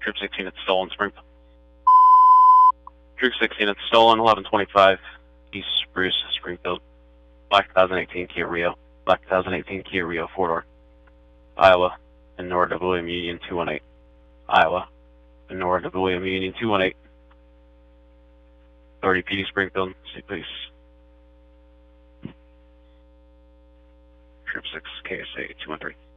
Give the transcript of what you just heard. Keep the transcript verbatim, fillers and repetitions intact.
Troop sixteen, it's stolen, Springfield. Troop sixteen, it's stolen, eleven twenty-five, East Spruce, Springfield. Black twenty eighteen Kia Rio. Black twenty eighteen Kia Rio, four-door. Iowa, and north of William Union, two one eight. Iowa, and north of William Union, two one eight. thirty P D Springfield, State Police. Troop six, K S A, two one three.